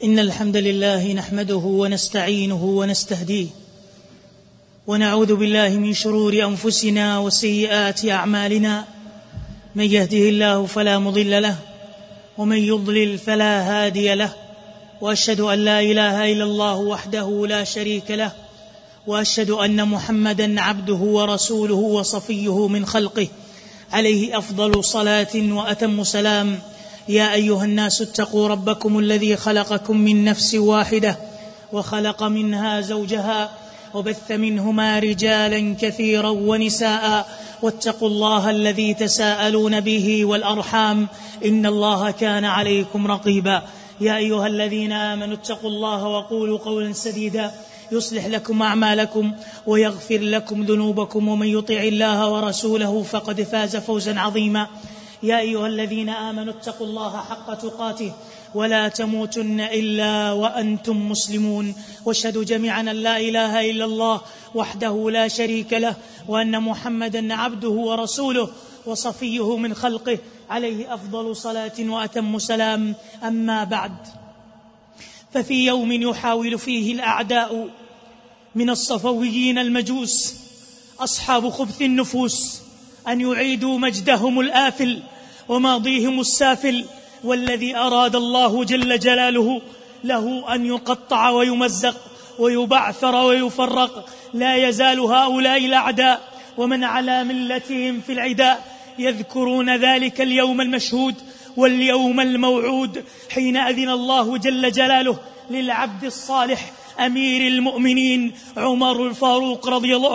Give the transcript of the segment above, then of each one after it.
إن الحمد لله نحمده ونستعينه ونستهديه ونعوذ بالله من شرور أنفسنا وسيئات أعمالنا. من يهده الله فلا مضل له ومن يضلل فلا هادي له، وأشهد أن لا إله إلا الله وحده لا شريك له، وأشهد أن محمدا عبده ورسوله وصفيه من خلقه، عليه أفضل صلاة وأتم سلام. يا أيها الناس اتقوا ربكم الذي خلقكم من نفس واحدة وخلق منها زوجها وبث منهما رجالا كثيرا ونساء، واتقوا الله الذي تساءلون به والأرحام إن الله كان عليكم رقيبا. يا أيها الذين آمنوا اتقوا الله وقولوا قولا سديدا يصلح لكم أعمالكم ويغفر لكم ذنوبكم، ومن يطع الله ورسوله فقد فاز فوزا عظيما. يا أيها الذين آمنوا اتقوا الله حق تقاته ولا تموتن إلا وأنتم مسلمون، واشهدوا جميعا أن لا إله إلا الله وحده لا شريك له، وأن محمدا عبده ورسوله وصفيه من خلقه، عليه أفضل صلاة وأتم سلام. أما بعد، ففي يوم يحاول فيه الأعداء من الصفويين المجوس أصحاب خبث النفوس أن يعيدوا مجدهم الآفل وماضيهم السافل، والذي أراد الله جل جلاله له أن يقطع ويمزق ويبعثر ويفرق، لا يزال هؤلاء الأعداء ومن على ملتهم في العداء يذكرون ذلك اليوم المشهود واليوم الموعود، حين أذن الله جل جلاله للعبد الصالح أمير المؤمنين عمر الفاروق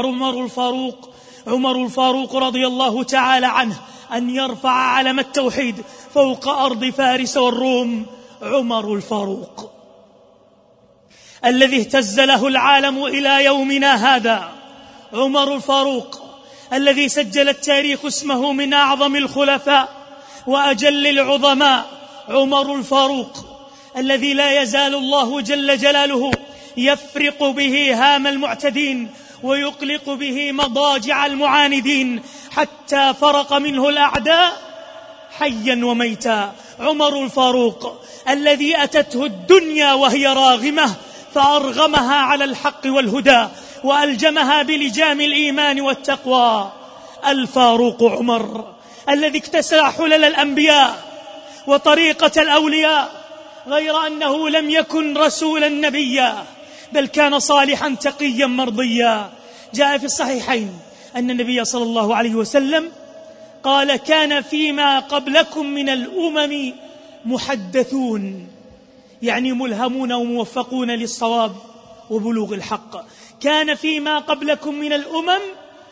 رضي الله تعالى عنه أن يرفع علم التوحيد فوق أرض فارس والروم. عمر الفاروق الذي اهتز له العالم إلى يومنا هذا، عمر الفاروق الذي سجل التاريخ اسمه من أعظم الخلفاء وأجل العظماء، عمر الفاروق الذي لا يزال الله جل جلاله يفرق به هام المعتدين ويقلق به مضاجع المعاندين حتى فرق منه الأعداء حيا وميتا. عمر الفاروق الذي أتته الدنيا وهي راغمة فأرغمها على الحق والهدى وألجمها بلجام الإيمان والتقوى. الفاروق عمر الذي اكتسى حلل الأنبياء وطريقة الأولياء، غير أنه لم يكن رسولا نبيا، بل كان صالحا تقيا مرضيا. جاء في الصحيحين أن النبي صلى الله عليه وسلم قال: كان فيما قبلكم من الأمم محدثون، يعني ملهمون وموفقون للصواب وبلوغ الحق. كان فيما قبلكم من الأمم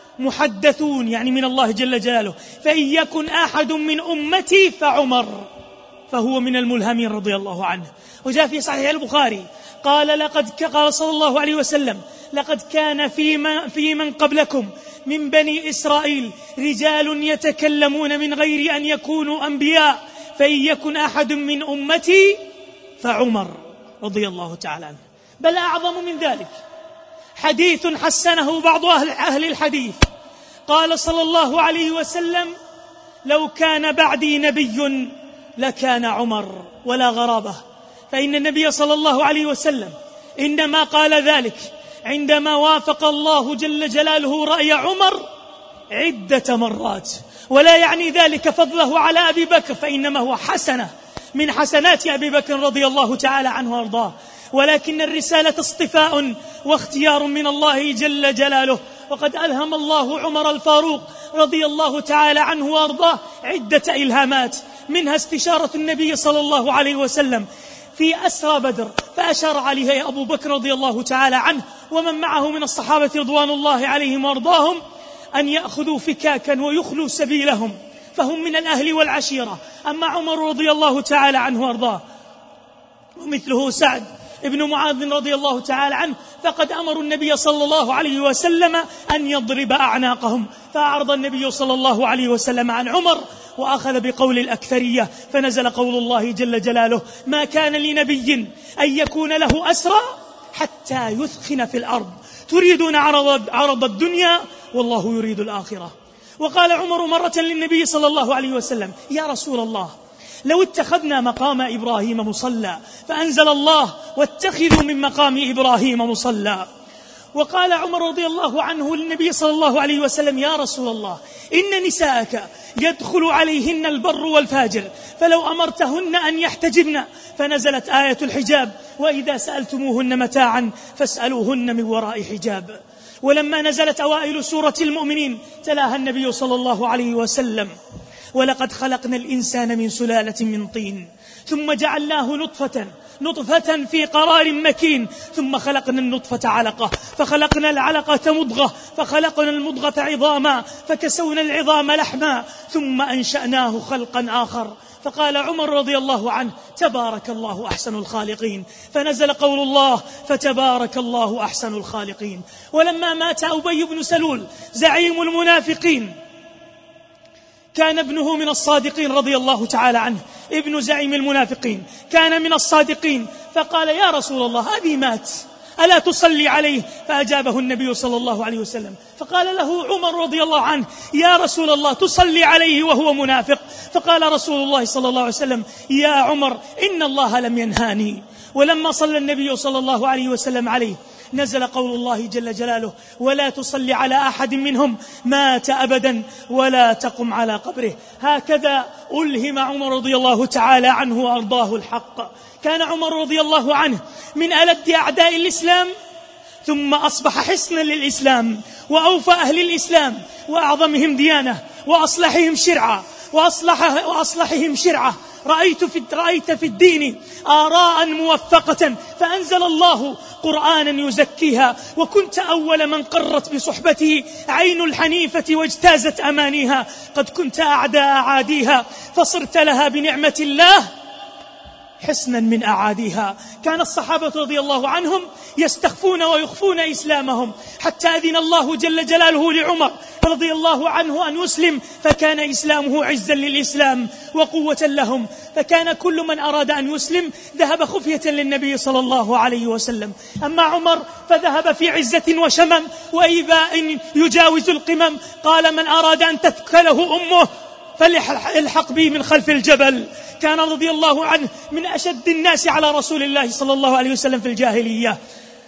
محدثون، يعني من الله جل جلاله، فإن يكن أحد من أمتي فعمر، فهو من الملهمين رضي الله عنه. وجاء في صحيح البخاري قال صلى الله عليه وسلم: لقد كان في من قبلكم من بني إسرائيل رجال يتكلمون من غير أن يكونوا أنبياء، فإن يكن أحد من أمتي فعمر رضي الله تعالى عنه. بل أعظم من ذلك حديث حسنه بعض أهل الحديث، قال صلى الله عليه وسلم: لو كان بعدي نبي لكان عمر، ولا غرابة، فإن النبي صلى الله عليه وسلم إنما قال ذلك عندما وافق الله جل جلاله رأي عمر عدة مرات، ولا يعني ذلك فضله على أبي بكر، فإنما هو حسنة من حسنات أبي بكر رضي الله تعالى عنه وارضاه، ولكن الرسالة اصطفاء واختيار من الله جل جلاله. وقد ألهم الله عمر الفاروق رضي الله تعالى عنه وارضاه عدة إلهامات، منها استشارة النبي صلى الله عليه وسلم في أسرى بدر، فأشار عليها أبو بكر رضي الله تعالى عنه ومن معه من الصحابة رضوان الله عليهم وارضاهم أن يأخذوا فكاكا ويخلوا سبيلهم، فهم من الأهل والعشيرة. أما عمر رضي الله تعالى عنه وارضاه ومثله سعد ابن معاذ رضي الله تعالى عنه، فقد أمروا النبي صلى الله عليه وسلم أن يضرب أعناقهم، فأعرض النبي صلى الله عليه وسلم عن عمر وأخذ بقول الأكثرية، فنزل قول الله جل جلاله: ما كان لنبي أن يكون له أسرى حتى يثخن في الأرض، تريدون عرض الدنيا والله يريد الآخرة. وقال عمر مرة للنبي صلى الله عليه وسلم: يا رسول الله، لو اتخذنا مقام إبراهيم مصلى، فأنزل الله واتخذوا من مقام إبراهيم مصلى. وقال عمر رضي الله عنه للنبي صلى الله عليه وسلم: يا رسول الله، إن نساءك يدخل عليهن البر والفاجر، فلو أمرتهن أن يحتجبن. فنزلت آية الحجاب: وإذا سألتموهن متاعا فاسألوهن من وراء حجاب. ولما نزلت أوائل سورة المؤمنين تلاها النبي صلى الله عليه وسلم: ولقد خلقنا الإنسان من سلالة من طين ثم جعلناه نطفة في قرار مكين ثم خلقنا النطفة علقة فخلقنا العلقة مضغة فخلقنا المضغة عظاما فكسونا العظام لحما ثم أنشأناه خلقا آخر. فقال عمر رضي الله عنه: تبارك الله أحسن الخالقين. فنزل قول الله: فتبارك الله أحسن الخالقين. ولما مات أبي بن سلول زعيم المنافقين، كان ابنه من الصادقين رضي الله تعالى عنه، ابن زعيم المنافقين كان من الصادقين، فقال: يا رسول الله، أبي مات، ألا تصلي عليه؟ فأجابه النبي صلى الله عليه وسلم، فقال له عمر رضي الله عنه: يا رسول الله، تصلي عليه وهو منافق؟ فقال رسول الله صلى الله عليه وسلم: يا عمر، إن الله لم ينهاني. ولما صلى النبي صلى الله عليه وسلم عليه نزل قول الله جل جلاله: ولا تصلي على أحد منهم مات أبدا ولا تقم على قبره. هكذا ألهم عمر رضي الله تعالى عنه وأرضاه الحق. كان عمر رضي الله عنه من ألد أعداء الإسلام، ثم أصبح حصنا للإسلام وأوفى أهل الإسلام وأعظمهم ديانة وأصلحهم شرعة. رأيت في الدين آراء موفقة، فأنزل الله قرآنا يزكيها، وكنت أول من قرت بصحبته عين الحنيفة واجتازت أمانيها. قد كنت أعداء أعاديها، فصرت لها بنعمة الله حصنا من أعاديها. كان الصحابة رضي الله عنهم يستخفون ويخفون إسلامهم، حتى أذن الله جل جلاله لعمر رضي الله عنه أن يسلم، فكان إسلامه عزا للإسلام وقوة لهم. فكان كل من أراد أن يسلم ذهب خفية للنبي صلى الله عليه وسلم. أما عمر فذهب في عزة وشمم وإيباء يجاوز القمم. قال: من أراد أن تثكله أمه فليلحق بي من خلف الجبل. كان رضي الله عنه من أشد الناس على رسول الله صلى الله عليه وسلم في الجاهلية.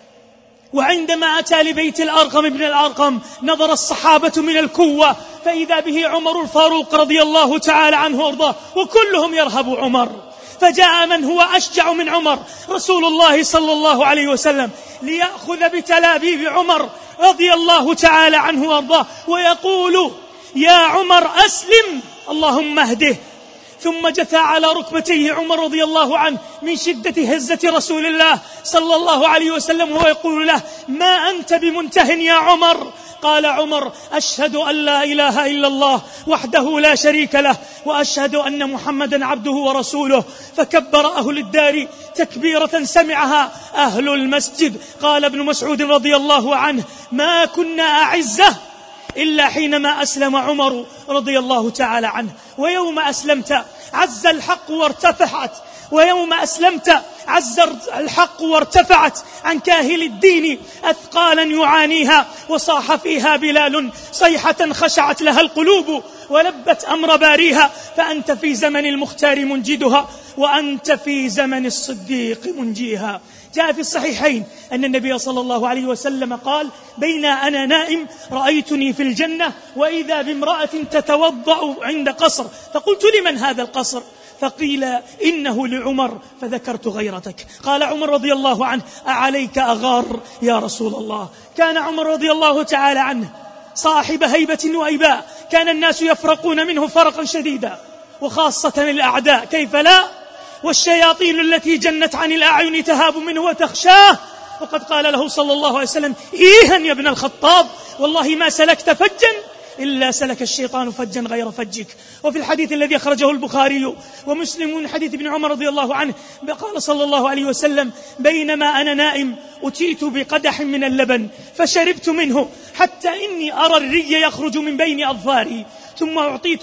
وعندما أتى لبيت الأرقم بن الأرقم نظر الصحابة من الكوة، فإذا به عمر الفاروق رضي الله تعالى عنه وارضاه، وكلهم يرهب عمر. فجاء من هو أشجع من عمر، رسول الله صلى الله عليه وسلم، ليأخذ بتلابيب عمر رضي الله تعالى عنه وارضاه، ويقول: يا عمر أسلم اللهم اهده. ثم جثى على ركبتيه عمر رضي الله عنه من شدة هزة رسول الله صلى الله عليه وسلم، وهو يقول له: ما أنت بمنته يا عمر. قال عمر: أشهد أن لا إله إلا الله وحده لا شريك له، وأشهد أن محمدا عبده ورسوله. فكبر أهل الدار تكبيرة سمعها أهل المسجد. قال ابن مسعود رضي الله عنه: ما كنا أعزة إلا حينما أسلم عمر رضي الله تعالى عنه. ويوم أسلمت عز الحق وارتفعت، ويوم أسلمت عز الحق وارتفعت عن كاهل الدين أثقالا يعانيها، وصاح فيها بلال صيحة خشعت لها القلوب ولبت أمر باريها. فأنت في زمن المختار منجدها، وأنت في زمن الصديق منجيها. جاء في الصحيحين أن النبي صلى الله عليه وسلم قال: بين أنا نائم رأيتني في الجنة وإذا بامرأة تتوضأ عند قصر، فقلت: لمن هذا القصر؟ فقيل: إنه لعمر، فذكرت غيرتك. قال عمر رضي الله عنه: أعليك أغار يا رسول الله. كان عمر رضي الله تعالى عنه صاحب هيبة وإيباء، كان الناس يفرقون منه فرقا شديدا، وخاصة الأعداء، كيف لا؟ والشياطين التي جنت عن الأعين تهاب منه وتخشاه. وقد قال له صلى الله عليه وسلم: إيها يا ابن الخطاب، والله ما سلكت فجا إلا سلك الشيطان فجا غير فجك. وفي الحديث الذي أخرجه البخاري ومسلم من حديث ابن عمر رضي الله عنه قال صلى الله عليه وسلم: بينما أنا نائم أتيت بقدح من اللبن فشربت منه حتى إني أرى الري يخرج من بين أظفاري، ثم أعطيت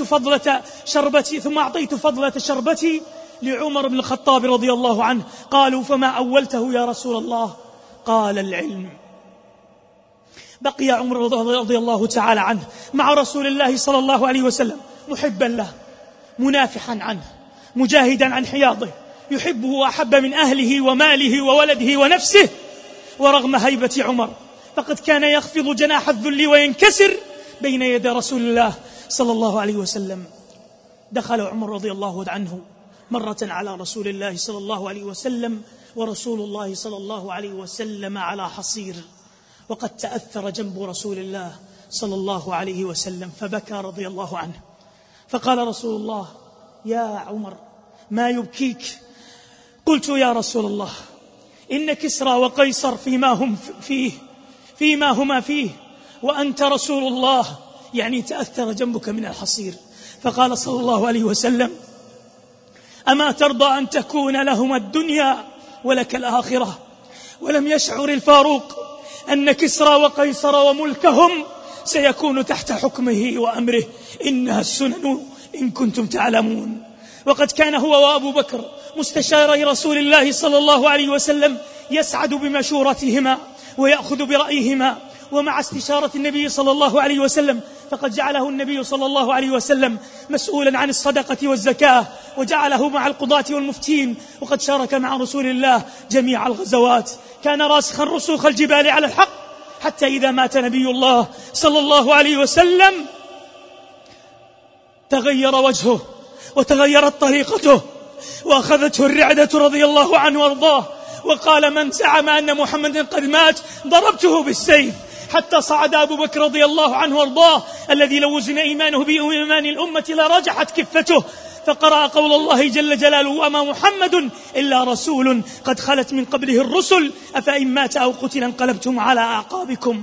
فضلة شربتي لعمر بن الخطاب رضي الله عنه. قالوا: فما أولته يا رسول الله؟ قال: العلم. بقي عمر رضي الله تعالى عنه مع رسول الله صلى الله عليه وسلم محبا له، منافحا عنه، مجاهدا عن حياضه، يحبه وأحب من أهله وماله وولده ونفسه، ورغم هيبة عمر فقد كان يخفض جناح الذل وينكسر بين يدي رسول الله صلى الله عليه وسلم. دخل عمر رضي الله عنه مرة على رسول الله صلى الله عليه وسلم، ورسول الله صلى الله عليه وسلم على حصير، وقد تأثر جنب رسول الله صلى الله عليه وسلم، فبكى رضي الله عنه. فقال رسول الله: يا عمر ما يبكيك؟ قلت: يا رسول الله إن كسرى وقيصر فيما هما فيه وأنت رسول الله، يعني تأثر جنبك من الحصير. فقال صلى الله عليه وسلم: أما ترضى أن تكون لهما الدنيا ولك الآخرة؟ ولم يشعر الفاروق أن كسرى وقيصر وملكهم سيكون تحت حكمه وأمره، إنها السنن إن كنتم تعلمون. وقد كان هو وأبو بكر مستشاري رسول الله صلى الله عليه وسلم، يسعد بمشورتهما ويأخذ برأيهما. ومع استشارة النبي صلى الله عليه وسلم فقد جعله النبي صلى الله عليه وسلم مسؤولا عن الصدقة والزكاة، وجعله مع القضاة والمفتين، وقد شارك مع رسول الله جميع الغزوات، كان راسخا رسوخ الجبال على الحق، حتى إذا مات نبي الله صلى الله عليه وسلم تغير وجهه وتغيرت طريقته، وأخذته الرعدة رضي الله عنه وارضاه، وقال: من زعم أن محمد قد مات ضربته بالسيف. حتى صعد أبو بكر رضي الله عنه وارضاه، الذي لو وزن إيمانه بإيمان الأمة لرجحت كفته، فقرأ قول الله جل جلاله: وما محمد إلا رسول قد خلت من قبله الرسل أفإن مات أو قتل انقلبتم على أعقابكم.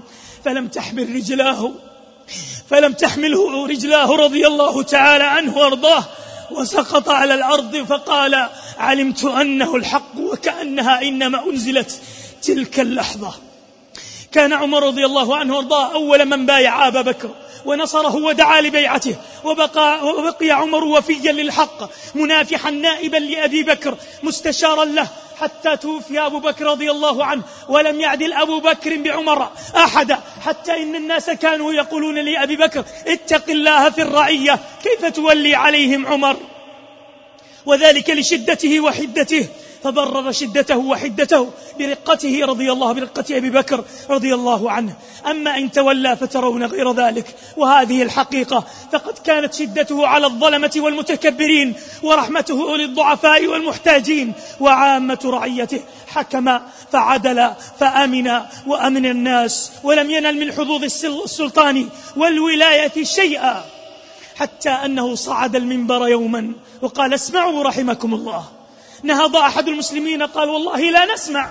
فلم تحمله رجلاه رضي الله تعالى عنه وارضاه، وسقط على الأرض، فقال: علمت أنه الحق وكأنها إنما أنزلت تلك اللحظة. كان عمر رضي الله عنه وارضاه أول من بايع أبا بكر ونصره ودعا لبيعته، وبقي عمر وفيا للحق، منافحا نائبا لأبي بكر، مستشارا له، حتى توفي أبو بكر رضي الله عنه، ولم يعدل أبو بكر بعمر أحدا، حتى إن الناس كانوا يقولون لأبي بكر: اتق الله في الرعية، كيف تولي عليهم عمر؟ وذلك لشدته وحدته، فبرر شدته وحدته برقته برقة أبي بكر رضي الله عنه. أما إن تولى فترون غير ذلك، وهذه الحقيقة، فقد كانت شدته على الظلمة والمتكبرين، ورحمته للضعفاء والمحتاجين، وعامة رعيته حكم فعدل فأمن وأمن الناس، ولم ينل من حظوظ السلطان والولاية شيئا، حتى أنه صعد المنبر يوما وقال: اسمعوا رحمكم الله. نهض أحد المسلمين قال: والله لا نسمع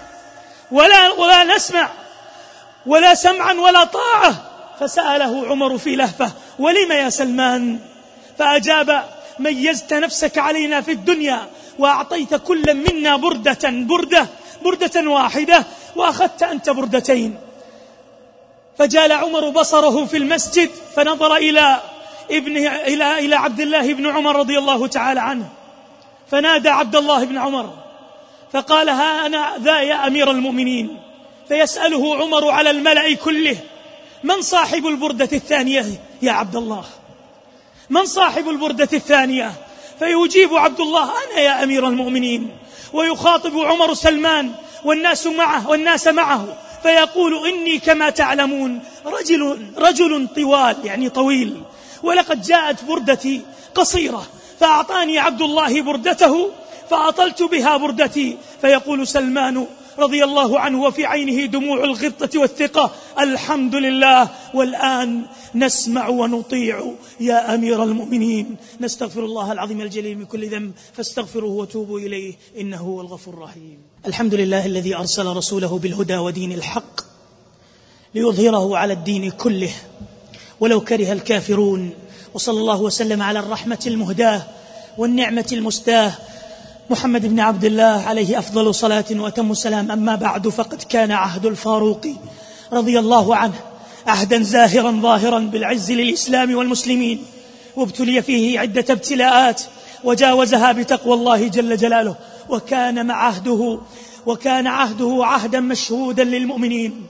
ولا سمعا ولا طاعة. فسأله عمر في لهفة: ولم يا سلمان؟ فأجاب: ميزت نفسك علينا في الدنيا، وأعطيت كل منا بردة واحدة، وأخذت أنت بردتين. فجال عمر بصره في المسجد، فنظر إلى عبد الله بن عمر رضي الله تعالى عنه، فنادى عبد الله بن عمر فقال: ها أنا ذا يا أمير المؤمنين. فيسأله عمر على الملأ كله: من صاحب البردة الثانية يا عبد الله؟ من صاحب البردة الثانية؟ فيجيب عبد الله: أنا يا أمير المؤمنين. ويخاطب عمر سلمان والناس معه، فيقول: إني كما تعلمون رجل طوال، يعني طويل، ولقد جاءت بردتي قصيرة، فأعطاني عبد الله بردته فأطلت بها بردتي. فيقول سلمان رضي الله عنه وفي عينه دموع الغبطة والثقة: الحمد لله، والآن نسمع ونطيع يا أمير المؤمنين. نستغفر الله العظيم الجليل من كل ذنب، فاستغفروه وتوبوا إليه، إنه هو الغفور الرحيم. الحمد لله الذي أرسل رسوله بالهدى ودين الحق ليظهره على الدين كله ولو كره الكافرون. وصلى الله وسلم على الرحمة المهداة والنعمة المستاه محمد بن عبد الله عليه أفضل صلاة وأتم السلام. أما بعد، فقد كان عهد الفاروق رضي الله عنه عهدا ظاهرا بالعز للإسلام والمسلمين، وابتلي فيه عدة ابتلاءات وجاوزها بتقوى الله جل جلاله، وكان عهده عهدا مشهودا للمؤمنين.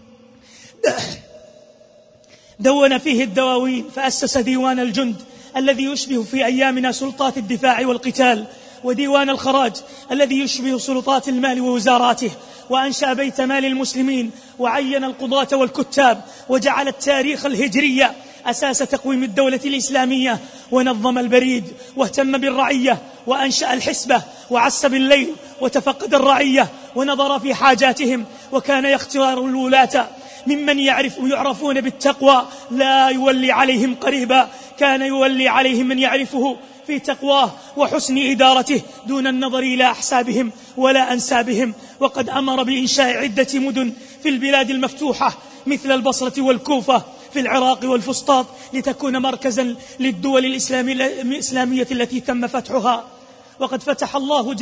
دون فيه الدواوين، فأسس ديوان الجند الذي يشبه في أيامنا سلطات الدفاع والقتال، وديوان الخراج الذي يشبه سلطات المال ووزاراته، وأنشأ بيت مال المسلمين، وعين القضاة والكتاب، وجعل التاريخ الهجري أساس تقويم الدولة الإسلامية، ونظم البريد، واهتم بالرعية، وأنشأ الحسبة، وعس بالليل، وتفقد الرعية، ونظر في حاجاتهم، وكان يختار الولاة ممن يعرفون بالتقوى، لا يولي عليهم قريبا، كان يولي عليهم من يعرفه في تقواه وحسن إدارته دون النظر إلى أحسابهم ولا أنسابهم. وقد أمر بإنشاء عدة مدن في البلاد المفتوحة مثل البصرة والكوفة في العراق والفسطاط، لتكون مركزا للدول الإسلامية التي تم فتحها. وقد فتح الله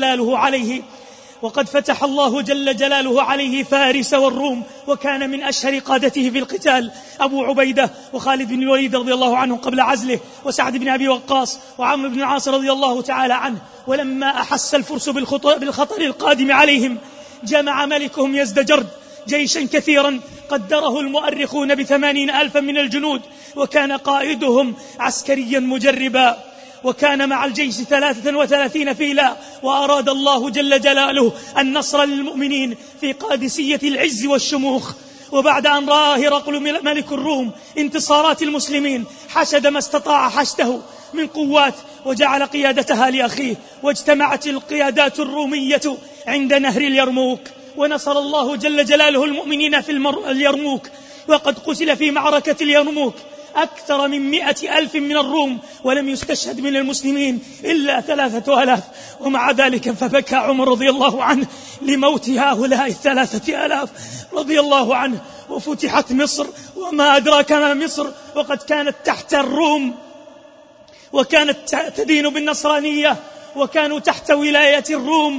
جل جلاله عليه فارس والروم، وكان من أشهر قادته في القتال أبو عبيدة وخالد بن الوليد رضي الله عنه قبل عزله، وسعد بن أبي وقاص وعمرو بن العاص رضي الله تعالى عنه. ولما أحس الفرس بالخطر القادم عليهم، جمع ملكهم يزدجرد جيشا كثيرا قدره المؤرخون ب80,000 من الجنود، وكان قائدهم عسكريا مجربا، وكان مع الجيش 33 فيلا. وأراد الله جل جلاله النصر للمؤمنين في قادسية العز والشموخ. وبعد أن رأى هرقل ملك الروم انتصارات المسلمين، حشد ما استطاع حشده من قوات وجعل قيادتها لأخيه، واجتمعت القيادات الرومية عند نهر اليرموك، ونصر الله جل جلاله المؤمنين في اليرموك. وقد قتل في معركة اليرموك أكثر من 100,000 من الروم، ولم يستشهد من المسلمين إلا 3,000. ومع ذلك فبكى عمر رضي الله عنه لموت هؤلاء 3,000 رضي الله عنه. وفتحت مصر، وما أدراك ما مصر، وقد كانت تحت الروم، وكانت تدين بالنصرانية، وكانوا تحت ولاية الروم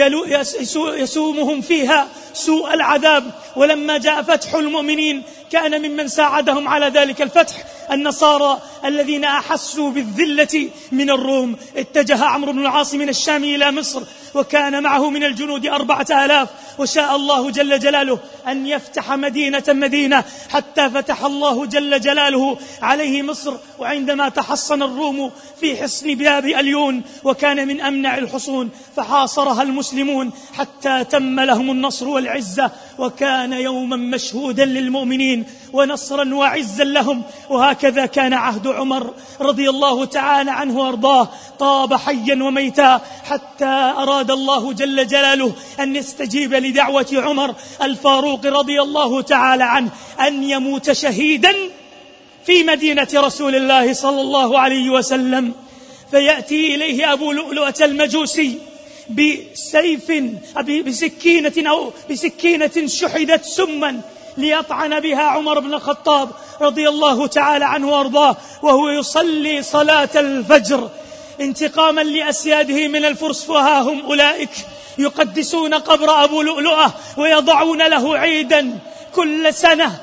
يسومهم فيها سوء العذاب. ولما جاء فتح المؤمنين، كان ممن ساعدهم على ذلك الفتح النصارى الذين أحسوا بالذلة من الروم. اتجه عمرو بن العاص من الشام إلى مصر، وكان معه من الجنود 4,000، وشاء الله جل جلاله أن يفتح مدينة حتى فتح الله جل جلاله عليه مصر. وعندما تحصن الروم في حصن باب أليون، وكان من أمنع الحصون، فحاصرها المسلمون حتى تم لهم النصر والعزة، وكان يوما مشهودا للمؤمنين ونصرا وعزا لهم. وهكذا كان عهد عمر رضي الله تعالى عنه وارضاه، طاب حيا وميتا، حتى أراد الله جل جلاله أن يستجيب لدعوة عمر الفاروق رضي الله تعالى عنه أن يموت شهيدا في مدينة رسول الله صلى الله عليه وسلم. فيأتي إليه أبو لؤلؤة المجوسي بسكينة شحذت سما ليطعن بها عمر بن الخطاب رضي الله تعالى عنه وارضاه، وهو يصلي صلاة الفجر انتقاما لأسياده من الفرس. وها هم أولئك يقدسون قبر أبو لؤلؤة ويضعون له عيدا كل سنة،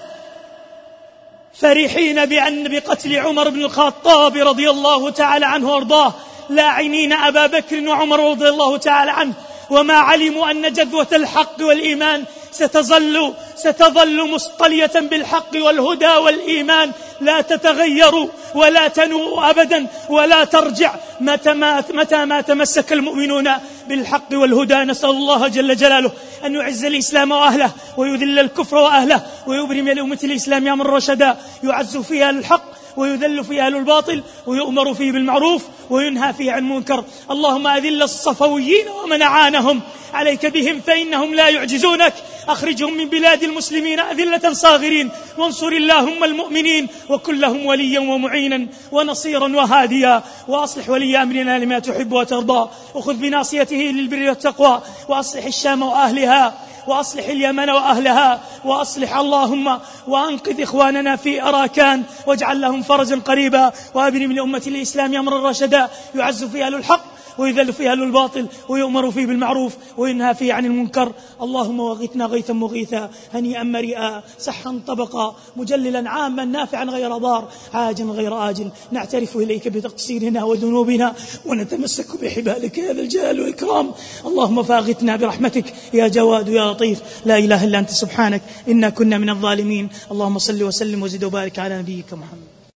فرحين بقتل عمر بن الخطاب رضي الله تعالى عنه وارضاه، لاعنين أبا بكر وعمر رضي الله تعالى عنه. وما علموا أن جذوة الحق والإيمان ستظل مصطلية بالحق والهدى والإيمان، لا تتغير ولا تنوء أبدا ولا ترجع متى ما تمسك المؤمنون بالحق والهدى. نسأل الله جل جلاله أن يعز الإسلام وأهله، ويذل الكفر وأهله، ويبرم لأمة الإسلام أمر رشدا يعز فيها الحق ويذل فيه أهل الباطل، ويؤمر فيه بالمعروف وينهى فيه عن المنكر. اللهم أذل الصفويين ومن أعانهم عليك بهم فإنهم لا يعجزونك، أخرجهم من بلاد المسلمين أذلة صاغرين، وانصر اللهم المؤمنين وكن لهم وليا ومعينا ونصيرا وهاديا. وأصلح ولي أمرنا لما تحب وترضى، وخذ بناصيته للبر والتقوى، وأصلح الشام وأهلها، وأصلح اليمن وأهلها، وأصلح اللهم وأنقذ إخواننا في أراكان، واجعل لهم فرجا قريبا، وأبرم لأمة الإسلام أمرا رشدا يعز فيه أهل الحق ويذل فيه أهل الباطل، ويؤمر فيه بالمعروف وينهى فيه عن المنكر. اللهم وغثنا غيثا مغيثا، هنيئا مريئا، سحا طبقا، مجللا عاما، نافعا غير ضار، عاجلا غير آجل، نعترف إليك بتقصيرنا وذنوبنا ونتمسك بحبالك يا ذا الجلال والإكرام. اللهم فاغثنا برحمتك يا جواد يا لطيف، لا إله إلا أنت سبحانك إنا كنا من الظالمين. اللهم صل وسلم وزد وبارك على نبيك محمد.